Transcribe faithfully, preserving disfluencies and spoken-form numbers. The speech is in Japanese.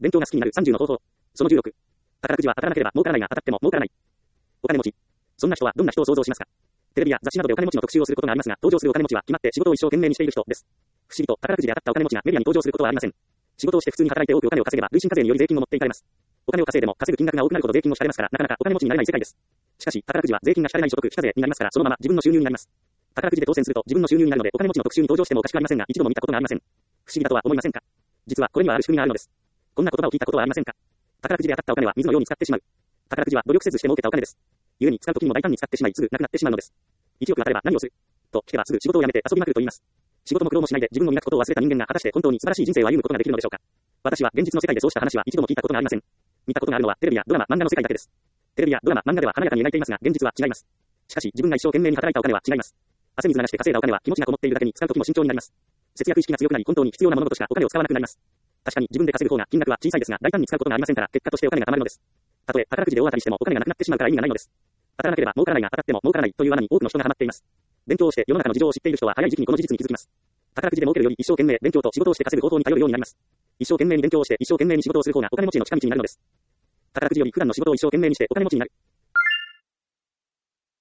勉強が好きになるさんじゅうの方法。そのじゅうろく。宝くじは当たらなければ儲からないが当たっても儲からない。お金持ち。そんな人はどんな人を想像しますか？テレビや雑誌などでお金持ちの特集をすることがありますが、登場するお金持ちは決まって仕事を一生懸命にしている人です。不思議と宝くじで当たったお金持ちがメディアに登場することはありません。仕事をして普通に働いて多くお金を稼げば累進課税により税金を持っていかれます。お金を稼いでも稼ぐ金額が多くなるほど税金を引かれますから、なかなかお金持ちになれない世界です。しかし、宝くじは税金が引かれない所得非課税になりますから、そのまま自分の収入になります。宝くじで当選すると自分の収入になるので、お金持ちの特集に登場してもおかしくありませんが、一度も見たことがありません。不思議だとは思いませんか？実はこれにはある仕組みがあるのです。こんな言葉を聞いたことはありませんか？宝くじで当たったお金は水のように使ってしまう。宝くじは努力せずして儲けたお金です。故に使う時にも大胆に使ってしまい、すぐなくなってしまうのです。いちおく当たれば何をすると聞けばすぐ仕事を辞めて遊びまくると言います。仕事も苦労もしないで自分の磨くことを忘れた人間が果たして本当に素晴らしい人生を歩むことができるのでしょうか？私は現実の世界でそうした話は一度も聞いたことがありません。見たことがあるのはテレビやドラマ、漫画の世界だけです。テレビやドラマ、漫画では華やかに描いていますが、現実は違います。しかし自分が一生懸命に働いたお金は違います。汗水流して稼いだお金は気持ちがこもっているだけに使う時も慎重になります。節約意識が強くなり本当に必要なものとしかお金を使わなくなります。確かに自分で稼ぐ方が金額は小さいですが、大胆に使うことがありませんから、結果としてお金が貯まるのです。たとえ宝くじで大当たりしてもお金がなくなってしまうから意味がないのです。当たらなければ儲からないが当たっても儲からないという罠に多くの人がハマっています。勉強をして世の中の事情を知っている人は早い時期にこの事実に気づきます。宝くじで儲けるより一生懸命勉強と仕事をして稼ぐ方法に頼るようになります。一生懸命に勉強をして一生懸命に仕事をする方がお金持ちの近道になるのです。宝くじより普段の仕事を一生懸命にしてお金持ちになる。